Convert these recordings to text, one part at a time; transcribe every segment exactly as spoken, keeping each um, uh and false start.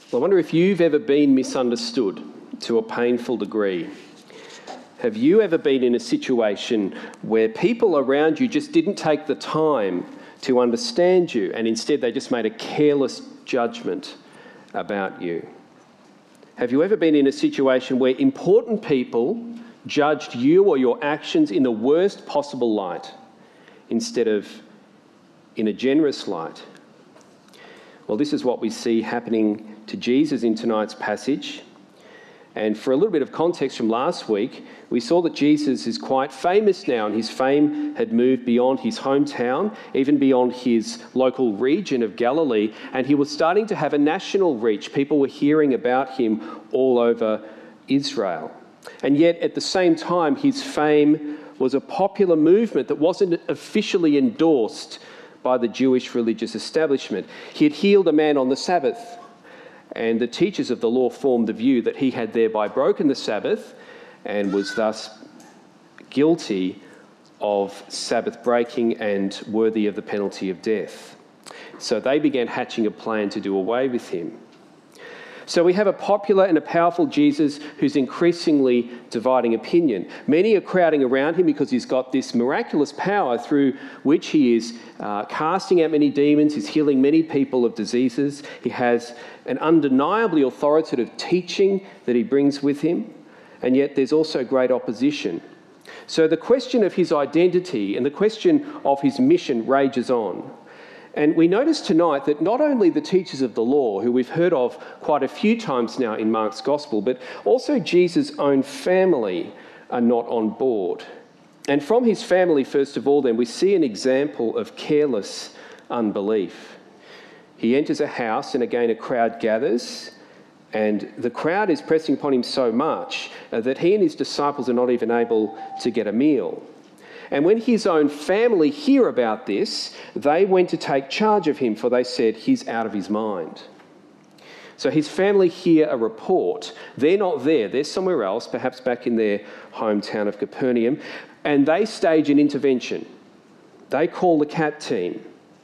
I wonder if you've ever been misunderstood to a painful degree. Have you ever been in a situation where people around you just didn't take the time to understand you and instead they just made a careless judgment about you? Have you ever been in a situation where important people judged you or your actions in the worst possible light instead of in a generous light? Well, this is what we see happening to Jesus in tonight's passage. And for a little bit of context from last week, we saw that Jesus is quite famous now, and his fame had moved beyond his hometown, even beyond his local region of Galilee, and he was starting to have a national reach. People were hearing about him all over Israel. And yet, at the same time, his fame was a popular movement that wasn't officially endorsed by the Jewish religious establishment. He had healed a man on the Sabbath, and the teachers of the law formed the view that he had thereby broken the Sabbath and was thus guilty of Sabbath breaking and worthy of the penalty of death. So they began hatching a plan to do away with him. So we have a popular and a powerful Jesus who's increasingly dividing opinion. Many are crowding around him because he's got this miraculous power through which he is uh, casting out many demons, he's healing many people of diseases. He has an undeniably authoritative teaching that he brings with him, and yet there's also great opposition. So the question of his identity and the question of his mission rages on. And we notice tonight that not only the teachers of the law, who we've heard of quite a few times now in Mark's Gospel, but also Jesus' own family are not on board. And from his family, first of all, then, we see an example of careless unbelief. He enters a house, and again a crowd gathers, and the crowd is pressing upon him so much uh, that he and his disciples are not even able to get a meal. And when his own family hear about this, they went to take charge of him, for they said, he's out of his mind. So his family hear a report. They're not there. They're somewhere else, perhaps back in their hometown of Capernaum, and they stage an intervention. They call the CAT team.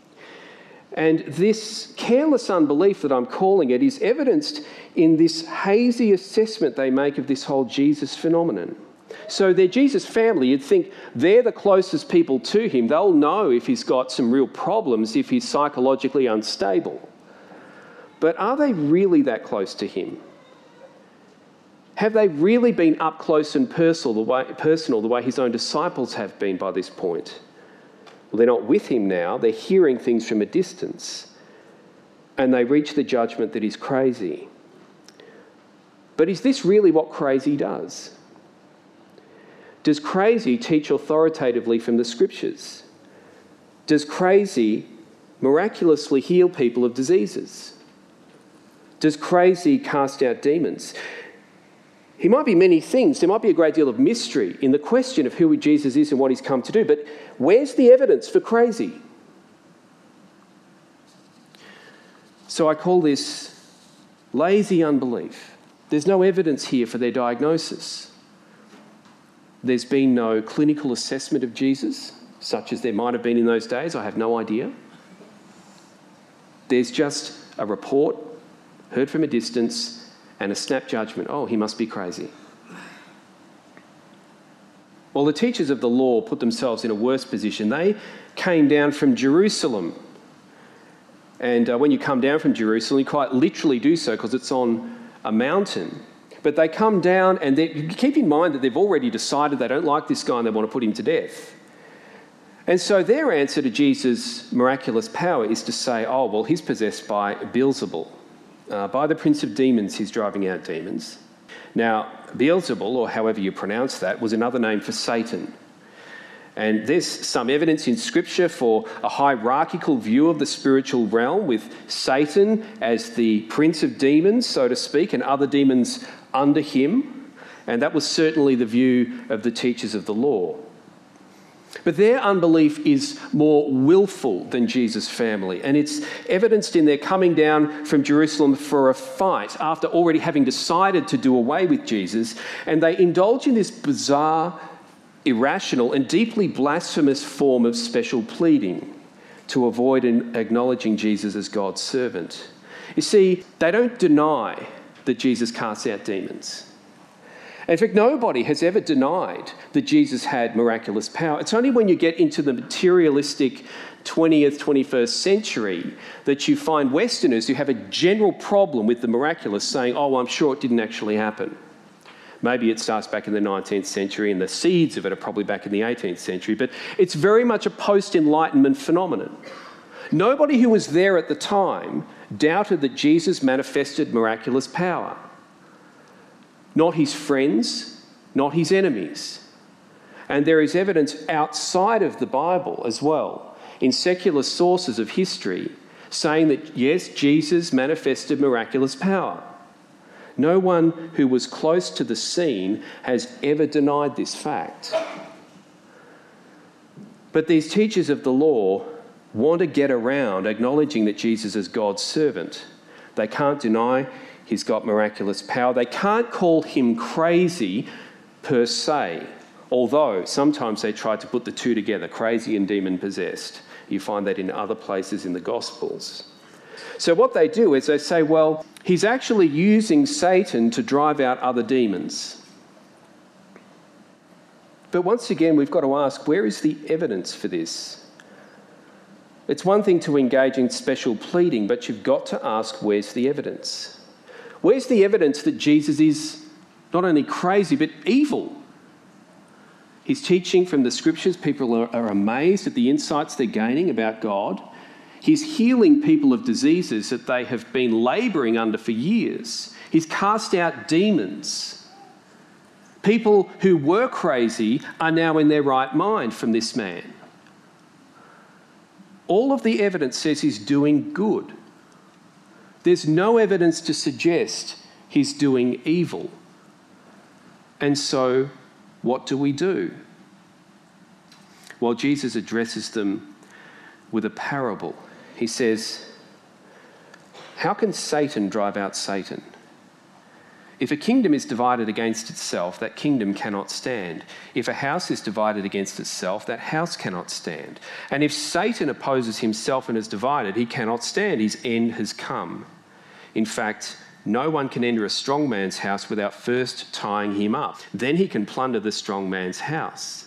And this careless unbelief that I'm calling it is evidenced in this hazy assessment they make of this whole Jesus phenomenon. So they're Jesus' family. You'd think they're the closest people to him. They'll know if he's got some real problems, if he's psychologically unstable. But are they really that close to him? Have they really been up close and personal the way, personal the way his own disciples have been by this point? Well, they're not with him now. They're hearing things from a distance. And they reach the judgment that he's crazy. But is this really what crazy does? Does crazy teach authoritatively from the scriptures? Does crazy miraculously heal people of diseases? Does crazy cast out demons? He might be many things. There might be a great deal of mystery in the question of who Jesus is and what he's come to do. But where's the evidence for crazy? So I call this lazy unbelief. There's no evidence here for their diagnosis. There's been no clinical assessment of Jesus, such as there might have been in those days. I have no idea. There's just a report, heard from a distance, and a snap judgment. Oh, he must be crazy. Well, the teachers of the law put themselves in a worse position. They came down from Jerusalem. And uh, when you come down from Jerusalem, you quite literally do so because it's on a mountain. But they come down, and keep in mind that they've already decided they don't like this guy and they want to put him to death. And so their answer to Jesus' miraculous power is to say, oh, well, he's possessed by Beelzebul. Uh, by the prince of demons, he's driving out demons. Now, Beelzebul, or however you pronounce that, was another name for Satan. And there's some evidence in Scripture for a hierarchical view of the spiritual realm, with Satan as the prince of demons, so to speak, and other demons under him. And that was certainly the view of the teachers of the law. But their unbelief is more willful than Jesus' family, and it's evidenced in their coming down from Jerusalem for a fight after already having decided to do away with Jesus, and they indulge in this bizarre, irrational and deeply blasphemous form of special pleading to avoid acknowledging Jesus as God's servant. You see, they don't deny that Jesus casts out demons. In fact, nobody has ever denied that Jesus had miraculous power. It's only when you get into the materialistic twentieth, twenty-first century that you find Westerners who have a general problem with the miraculous saying, oh, well, I'm sure it didn't actually happen. Maybe it starts back in the nineteenth century and the seeds of it are probably back in the eighteenth century, but it's very much a post-Enlightenment phenomenon. Nobody who was there at the time doubted that Jesus manifested miraculous power. Not his friends, not his enemies. And there is evidence outside of the Bible as well, in secular sources of history, saying that, yes, Jesus manifested miraculous power. No one who was close to the scene has ever denied this fact. But these teachers of the law want to get around acknowledging that Jesus is God's servant. They can't deny he's got miraculous power. They can't call him crazy per se, although sometimes they try to put the two together, crazy and demon-possessed. You find that in other places in the Gospels. So what they do is they say, well, he's actually using Satan to drive out other demons. But once again, we've got to ask, where is the evidence for this? It's one thing to engage in special pleading, but you've got to ask, where's the evidence? Where's the evidence that Jesus is not only crazy, but evil? He's teaching from the scriptures. People are, are amazed at the insights they're gaining about God. He's healing people of diseases that they have been labouring under for years. He's cast out demons. People who were crazy are now in their right mind from this man. All of the evidence says he's doing good. There's no evidence to suggest he's doing evil. And so, what do we do? Well, Jesus addresses them with a parable. He says, how can Satan drive out Satan? If a kingdom is divided against itself, that kingdom cannot stand. If a house is divided against itself, that house cannot stand. And if Satan opposes himself and is divided, he cannot stand. His end has come. In fact, no one can enter a strong man's house without first tying him up. Then he can plunder the strong man's house.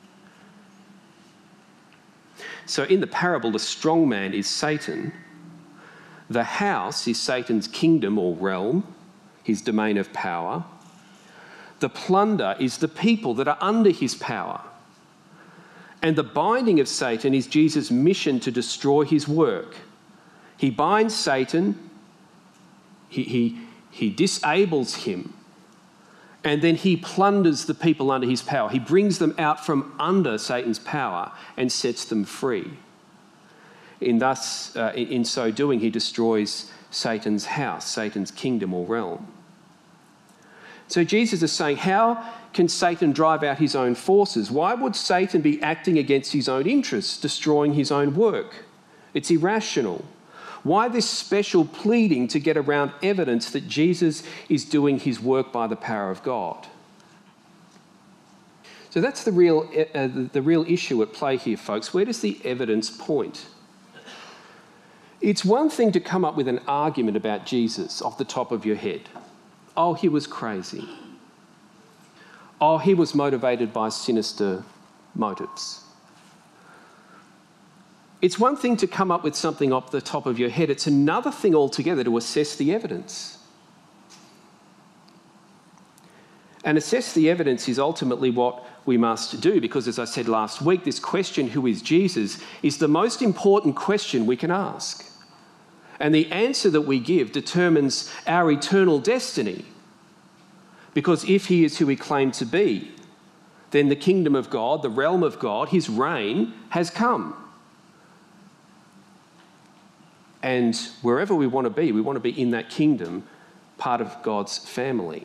So in the parable, the strong man is Satan. The house is Satan's kingdom or realm, his domain of power. The plunder is the people that are under his power. And the binding of Satan is Jesus' mission to destroy his work. He binds Satan, he, he, he disables him, and then he plunders the people under his power. He brings them out from under Satan's power and sets them free. In, thus, uh, in, in so doing, he destroys Satan's house, Satan's kingdom or realm. So Jesus is saying, how can Satan drive out his own forces? Why would Satan be acting against his own interests, destroying his own work? It's irrational. Why this special pleading to get around evidence that Jesus is doing his work by the power of God? So that's the real, uh, the real issue at play here, folks. Where does the evidence point? It's one thing to come up with an argument about Jesus off the top of your head. Oh, he was crazy. Oh, he was motivated by sinister motives. It's one thing to come up with something off the top of your head. It's another thing altogether to assess the evidence. And assess the evidence is ultimately what we must do because, as I said last week, this question, who is Jesus, is the most important question we can ask. And the answer that we give determines our eternal destiny. Because if he is who he claimed to be, then the kingdom of God, the realm of God, his reign has come. And wherever we want to be, we want to be in that kingdom, part of God's family.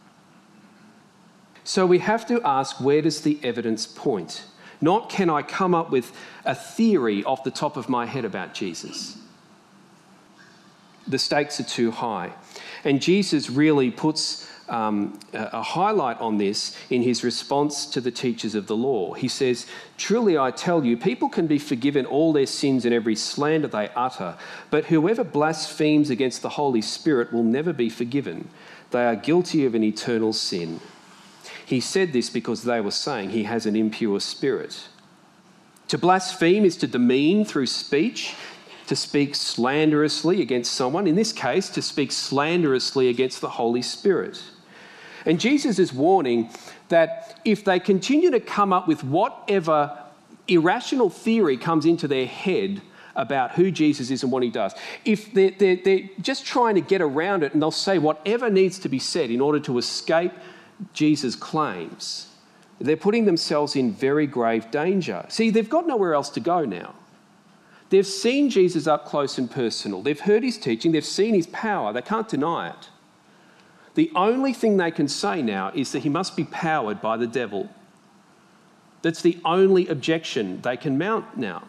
So we have to ask, where does the evidence point? Not can I come up with a theory off the top of my head about Jesus. The stakes are too high. And Jesus really puts um, a, a highlight on this in his response to the teachers of the law. He says, "Truly I tell you, people can be forgiven all their sins and every slander they utter, but whoever blasphemes against the Holy Spirit will never be forgiven. They are guilty of an eternal sin." He said this because they were saying he has an impure spirit. To blaspheme is to demean through speech, to speak slanderously against someone, in this case, to speak slanderously against the Holy Spirit. And Jesus is warning that if they continue to come up with whatever irrational theory comes into their head about who Jesus is and what he does, if they're, they're, they're just trying to get around it and they'll say whatever needs to be said in order to escape Jesus' claims, they're putting themselves in very grave danger. See, they've got nowhere else to go now. They've seen Jesus up close and personal. They've heard his teaching. They've seen his power. They can't deny it. The only thing they can say now is that he must be powered by the devil. That's the only objection they can mount now.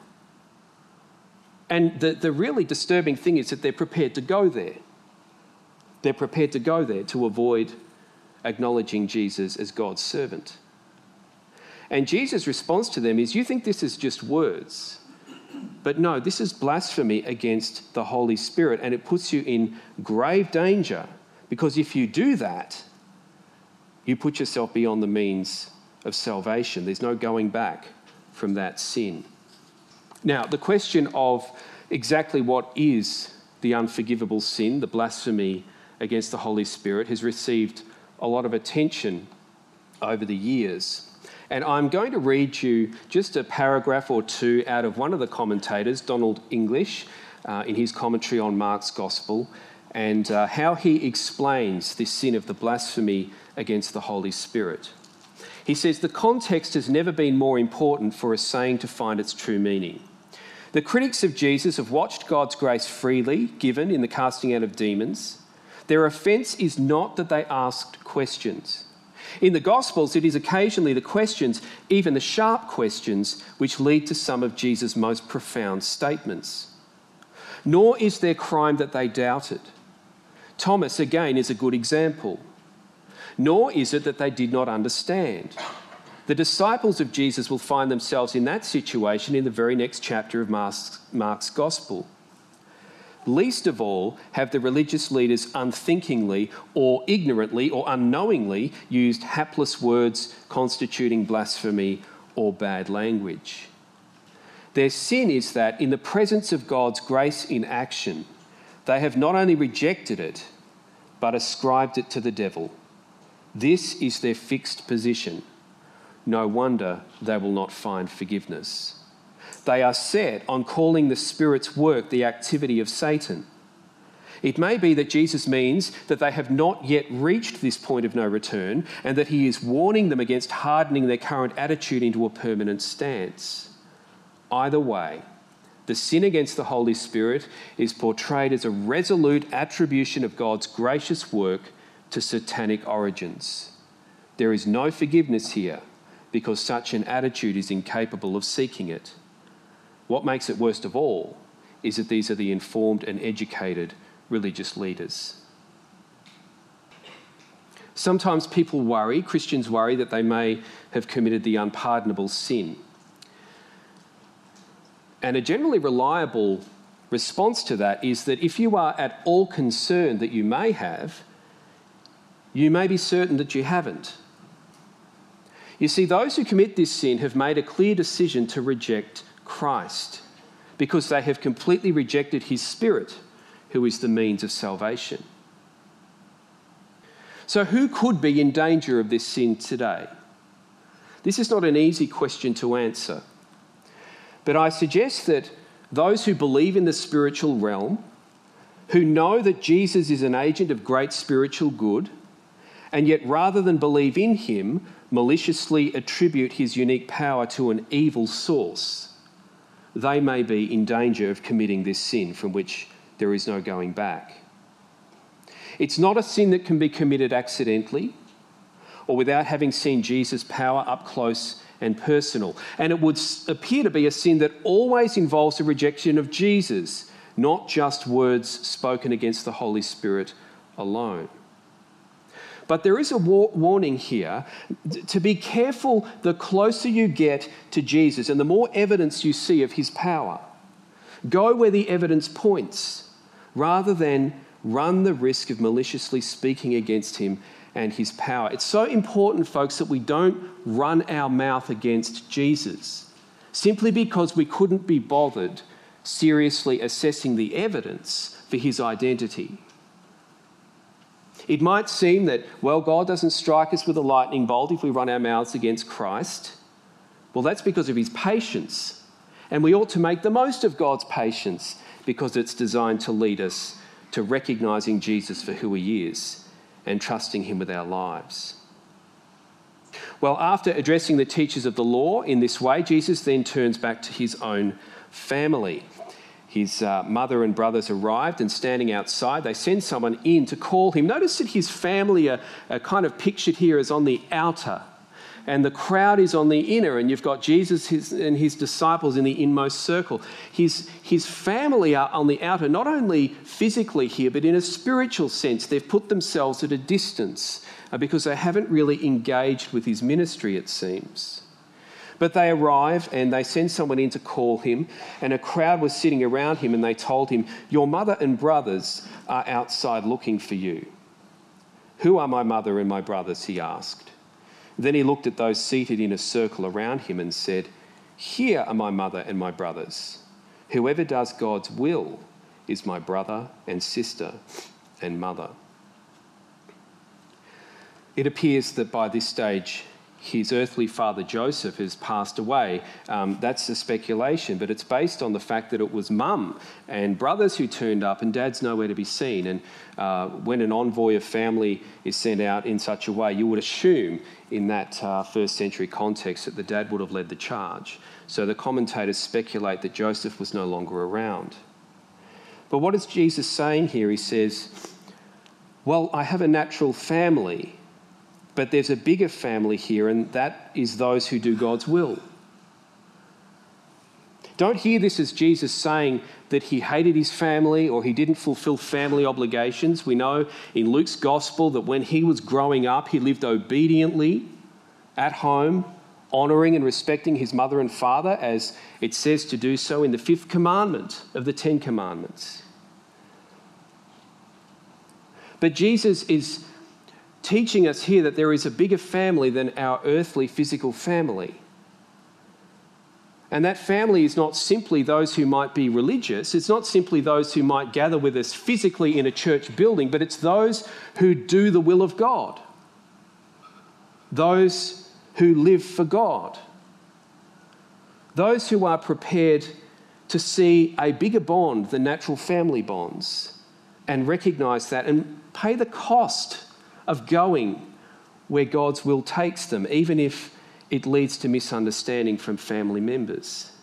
And the, the really disturbing thing is that they're prepared to go there. They're prepared to go there to avoid acknowledging Jesus as God's servant. And Jesus' response to them is, you think this is just words. But no, this is blasphemy against the Holy Spirit, and it puts you in grave danger, because if you do that, you put yourself beyond the means of salvation. There's no going back from that sin. Now, the question of exactly what is the unforgivable sin, the blasphemy against the Holy Spirit, has received a lot of attention over the years. And I'm going to read you just a paragraph or two out of one of the commentators, Donald English, uh, in his commentary on Mark's Gospel, and uh, how he explains this sin of the blasphemy against the Holy Spirit. He says, "The context has never been more important for a saying to find its true meaning. The critics of Jesus have watched God's grace freely given in the casting out of demons. Their offence is not that they asked questions. In the Gospels, it is occasionally the questions, even the sharp questions, which lead to some of Jesus' most profound statements. Nor is their crime that they doubted. Thomas, again, is a good example. Nor is it that they did not understand. The disciples of Jesus will find themselves in that situation in the very next chapter of Mark's, Mark's Gospel. Least of all have the religious leaders unthinkingly or ignorantly or unknowingly used hapless words constituting blasphemy or bad language. Their sin is that in the presence of God's grace in action, they have not only rejected it, but ascribed it to the devil. This is their fixed position. No wonder they will not find forgiveness. They are set on calling the Spirit's work the activity of Satan. It may be that Jesus means that they have not yet reached this point of no return and that he is warning them against hardening their current attitude into a permanent stance. Either way, the sin against the Holy Spirit is portrayed as a resolute attribution of God's gracious work to satanic origins. There is no forgiveness here because such an attitude is incapable of seeking it. What makes it worst of all is that these are the informed and educated religious leaders. Sometimes people worry, Christians worry, that they may have committed the unpardonable sin. And a generally reliable response to that is that if you are at all concerned that you may have, you may be certain that you haven't. You see, those who commit this sin have made a clear decision to reject Christ because they have completely rejected his Spirit, who is the means of salvation. So who could be in danger of this sin today? This is not an easy question to answer, but I suggest that those who believe in the spiritual realm, who know that Jesus is an agent of great spiritual good, and yet rather than believe in him, maliciously attribute his unique power to an evil source, they may be in danger of committing this sin from which there is no going back. It's not a sin that can be committed accidentally or without having seen Jesus' power up close and personal. And it would appear to be a sin that always involves a rejection of Jesus, not just words spoken against the Holy Spirit alone. But there is a war- warning here to be careful the closer you get to Jesus and the more evidence you see of his power. Go where the evidence points rather than run the risk of maliciously speaking against him and his power. It's so important, folks, that we don't run our mouth against Jesus simply because we couldn't be bothered seriously assessing the evidence for his identity. It might seem that, well, God doesn't strike us with a lightning bolt if we run our mouths against Christ. Well, that's because of his patience. And we ought to make the most of God's patience because it's designed to lead us to recognising Jesus for who he is and trusting him with our lives. Well, after addressing the teachers of the law in this way, Jesus then turns back to his own family. His uh, mother and brothers arrived, and standing outside, they send someone in to call him. Notice that his family are, are kind of pictured here as on the outer, and the crowd is on the inner, and you've got Jesus his, and his disciples in the inmost circle. His, his family are on the outer, not only physically here, but in a spiritual sense. They've put themselves at a distance uh, because they haven't really engaged with his ministry, it seems. But they arrive and they send someone in to call him, and a crowd was sitting around him, and they told him, "Your mother and brothers are outside looking for you." "Who are my mother and my brothers?" he asked. Then he looked at those seated in a circle around him and said, "Here are my mother and my brothers. Whoever does God's will is my brother and sister and mother." It appears that by this stage, his earthly father Joseph has passed away. Um, that's a speculation, but it's based on the fact that it was mum and brothers who turned up and dad's nowhere to be seen. And uh, when an envoy of family is sent out in such a way, you would assume in that uh, first century context that the dad would have led the charge. So the commentators speculate that Joseph was no longer around. But what is Jesus saying here? He says, well, I have a natural family, but there's a bigger family here, and that is those who do God's will. Don't hear this as Jesus saying that he hated his family or he didn't fulfill family obligations. We know in Luke's gospel that when he was growing up, he lived obediently at home, honouring and respecting his mother and father, as it says to do so in the fifth commandment of the Ten Commandments. But Jesus is teaching us here that there is a bigger family than our earthly physical family. And that family is not simply those who might be religious. It's not simply those who might gather with us physically in a church building, but it's those who do the will of God. Those who live for God. Those who are prepared to see a bigger bond than natural family bonds and recognise that and pay the cost of going where God's will takes them, even if it leads to misunderstanding from family members.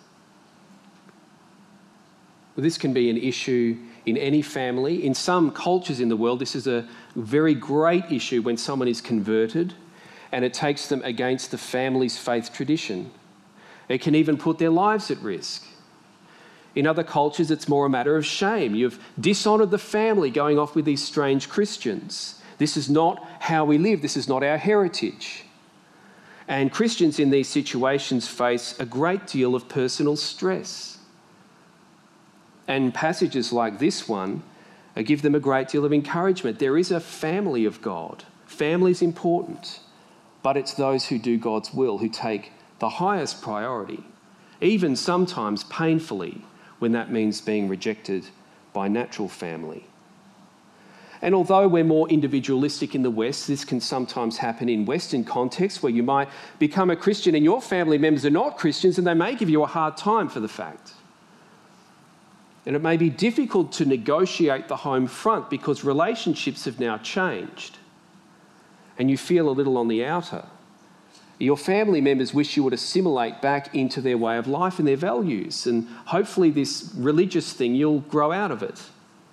Well, this can be an issue in any family. In some cultures in the world, this is a very great issue when someone is converted and it takes them against the family's faith tradition. It can even put their lives at risk. In other cultures, it's more a matter of shame. You've dishonoured the family going off with these strange Christians. This is not how we live. This is not our heritage. And Christians in these situations face a great deal of personal stress. And passages like this one give them a great deal of encouragement. There is a family of God. Family is important, but it's those who do God's will who take the highest priority, even sometimes painfully, when that means being rejected by natural family. And although we're more individualistic in the West, this can sometimes happen in Western contexts where you might become a Christian and your family members are not Christians and they may give you a hard time for the fact. And it may be difficult to negotiate the home front because relationships have now changed and you feel a little on the outer. Your family members wish you would assimilate back into their way of life and their values, and hopefully this religious thing, you'll grow out of it.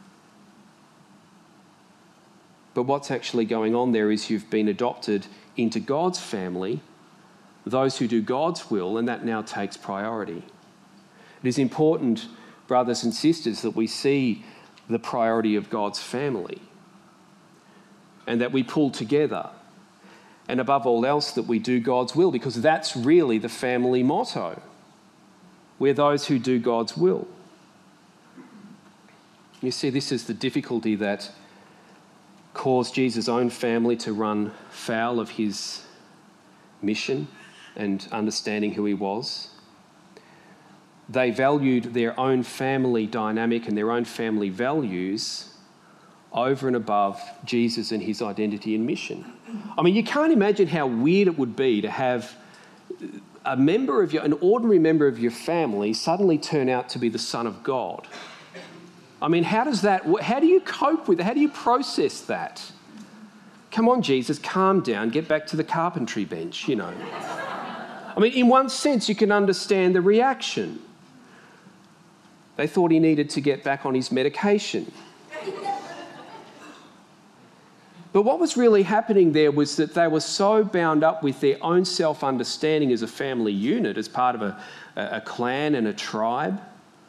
But what's actually going on there is you've been adopted into God's family, those who do God's will, and that now takes priority. It is important, brothers and sisters, that we see the priority of God's family. and that we pull together. And above all else, that we do God's will, because that's really the family motto. We're those who do God's will. You see, this is the difficulty that caused Jesus' own family to run foul of his mission and understanding who he was. They valued their own family dynamic and their own family values over and above Jesus and his identity and mission. I mean, you can't imagine how weird it would be to have a member of your, an ordinary member of your family suddenly turn out to be the Son of God. I mean, how does that, how do you cope with it? How do you process that? Come on, Jesus, calm down, get back to the carpentry bench, you know. I mean, in one sense, you can understand the reaction. They thought he needed to get back on his medication. But what was really happening there was that they were so bound up with their own self-understanding as a family unit, as part of a, a clan and a tribe,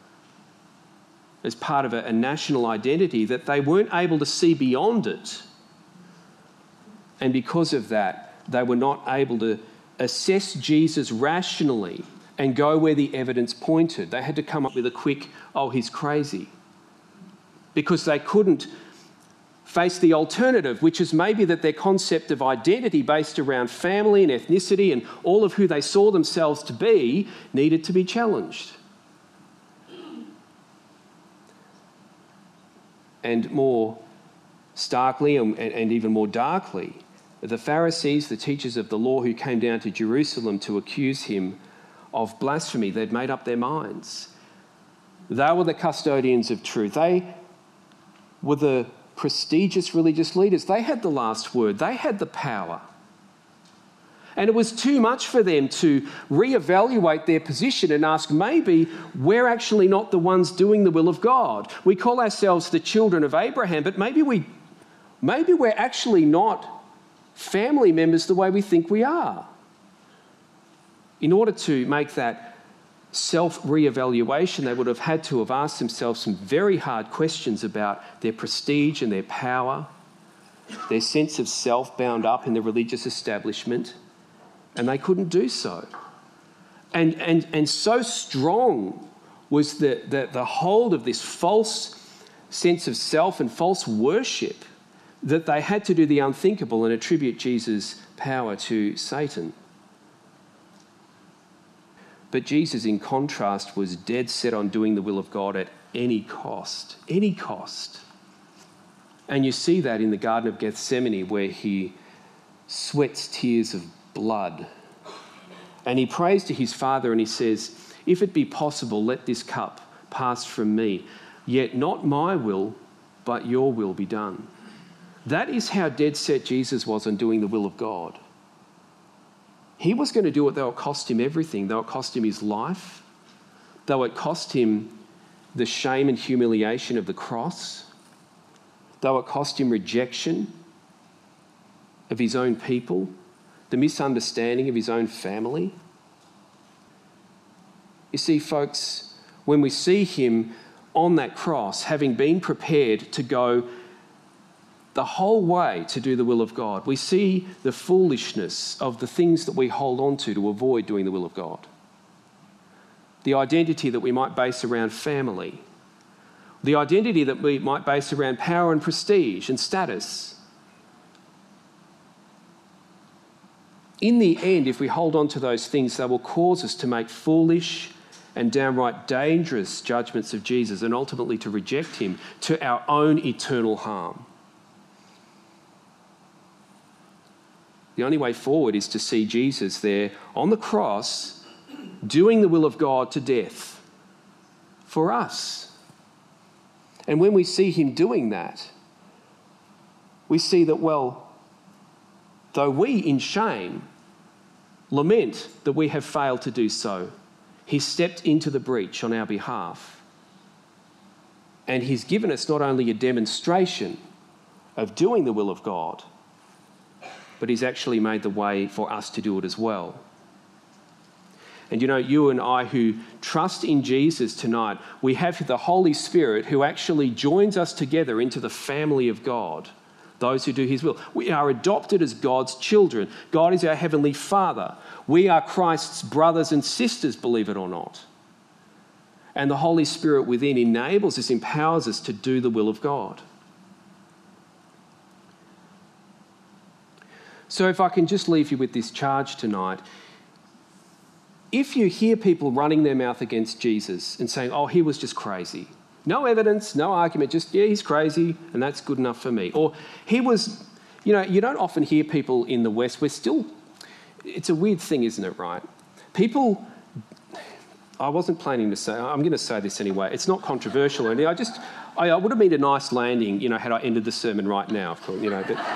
as part of a, a national identity, that they weren't able to see beyond it. And because of that, they were not able to assess Jesus rationally and go where the evidence pointed. They had to come up with a quick, oh, he's crazy. Because they couldn't face the alternative, which is maybe that their concept of identity based around family and ethnicity and all of who they saw themselves to be needed to be challenged. And more starkly and, and even more darkly, the Pharisees, the teachers of the law who came down to Jerusalem to accuse him of blasphemy, they'd made up their minds. They were the custodians of truth. They were the prestigious religious leaders. They had the last word. They had the power. And it was too much for them to reevaluate their position and ask, maybe we're actually not the ones doing the will of God. We call ourselves the children of Abraham, but maybe we, maybe we're actually not family members the way we think we are. In order to make that self-reevaluation, they would have had to have asked themselves some very hard questions about their prestige and their power, their sense of self bound up in the religious establishment, and they couldn't do so. And, and, and so strong was the, the, the hold of this false sense of self and false worship that they had to do the unthinkable and attribute Jesus' power to Satan. But Jesus, in contrast, was dead set on doing the will of God at any cost, any cost. And you see that in the Garden of Gethsemane, where he sweats tears of blood. And he prays to his Father and he says, if it be possible, let this cup pass from me, yet not my will, but your will be done. That is how dead set Jesus was on doing the will of God. He was going to do it, though it cost him everything, though it cost him his life, though it cost him the shame and humiliation of the cross, though it cost him rejection of his own people, the misunderstanding of his own family. You see, folks, when we see him on that cross, having been prepared to go the whole way to do the will of God, we see the foolishness of the things that we hold on to to avoid doing the will of God. The identity that we might base around family, the identity that we might base around power and prestige and status. In the end, if we hold on to those things, they will cause us to make foolish and downright dangerous judgments of Jesus and ultimately to reject him to our own eternal harm. The only way forward is to see Jesus there on the cross doing the will of God to death for us. And when we see him doing that, we see that, well, though we in shame lament that we have failed to do so, he stepped into the breach on our behalf. And he's given us not only a demonstration of doing the will of God, but he's actually made the way for us to do it as well. And you know, you and I who trust in Jesus tonight, we have the Holy Spirit who actually joins us together into the family of God those who do his will. We are adopted as God's children. God is our heavenly Father. We are Christ's brothers and sisters, believe it or not. And the Holy Spirit within enables us, empowers us to do the will of God. So if I can just leave you with this charge tonight, if you hear people running their mouth against Jesus and saying, oh, he was just crazy, no evidence, no argument, just, yeah, he's crazy and that's good enough for me. Or he was, you know, you don't often hear people in the West, we're still, it's a weird thing, isn't it, right? People, I wasn't planning to say, I'm going to say this anyway, it's not controversial or anything, I just, I, I would have made a nice landing, you know, had I ended the sermon right now, of course, you know, but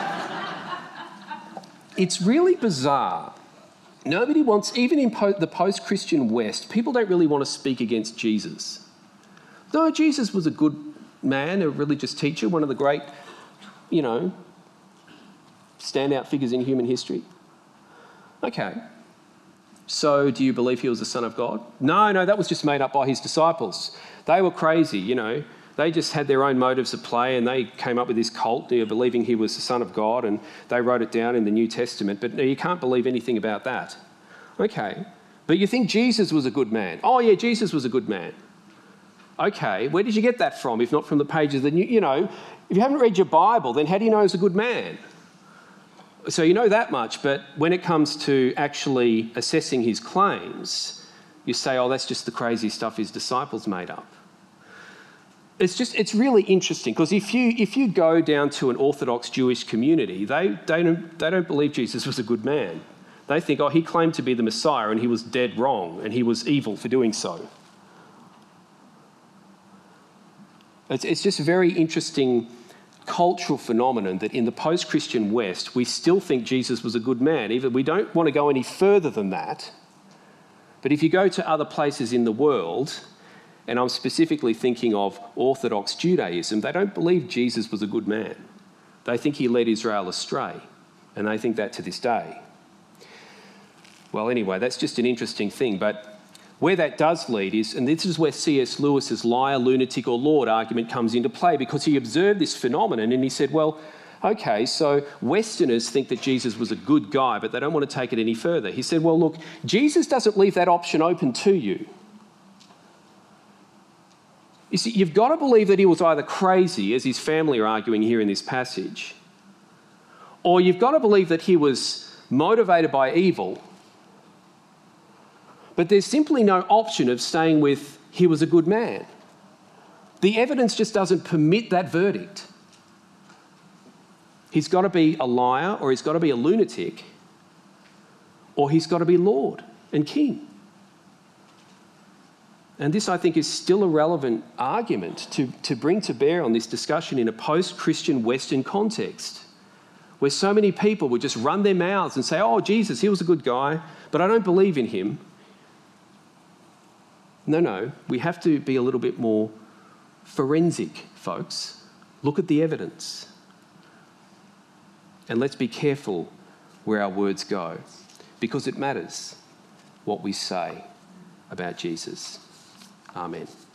it's really bizarre. Nobody wants, even in po- the post-Christian West, people don't really want to speak against Jesus. No, Jesus was a good man, a religious teacher, one of the great, you know, standout figures in human history. Okay. So do you believe he was the Son of God? No, no, that was just made up by his disciples. They were crazy, you know. They just had their own motives at play and they came up with this cult, you know, believing he was the Son of God, and they wrote it down in the New Testament. But no, you can't believe anything about that. Okay. But you think Jesus was a good man? Oh, yeah, Jesus was a good man. Okay, where did you get that from, if not from the pages of the New... You know, if you haven't read your Bible, then how do you know he's a good man? So you know that much, but when it comes to actually assessing his claims, you say, oh, that's just the crazy stuff his disciples made up. It's just, it's really interesting, because if you if you go down to an Orthodox Jewish community, they, they, don't, they don't believe Jesus was a good man. They think, oh, he claimed to be the Messiah and he was dead wrong and he was evil for doing so. It's, it's just a very interesting cultural phenomenon that in the post-Christian West, we still think Jesus was a good man. Even we don't want to go any further than that. But if you go to other places in the world, and I'm specifically thinking of Orthodox Judaism, they don't believe Jesus was a good man. They think he led Israel astray, and they think that to this day. Well, anyway, that's just an interesting thing, but where that does lead is, and this is where C S Lewis's liar, lunatic or Lord argument comes into play, because he observed this phenomenon and he said, well, okay, so Westerners think that Jesus was a good guy, but they don't want to take it any further. He said, well, look, Jesus doesn't leave that option open to you. You see, you've got to believe that he was either crazy, as his family are arguing here in this passage, or you've got to believe that he was motivated by evil. But there's simply no option of staying with he was a good man. The evidence just doesn't permit that verdict. He's got to be a liar, or he's got to be a lunatic, or he's got to be Lord and King. And this, I think, is still a relevant argument to, to bring to bear on this discussion in a post-Christian Western context, where so many people would just run their mouths and say, oh, Jesus, he was a good guy, but I don't believe in him. No, no, we have to be a little bit more forensic, folks. Look at the evidence. And let's be careful where our words go, because it matters what we say about Jesus. Amen.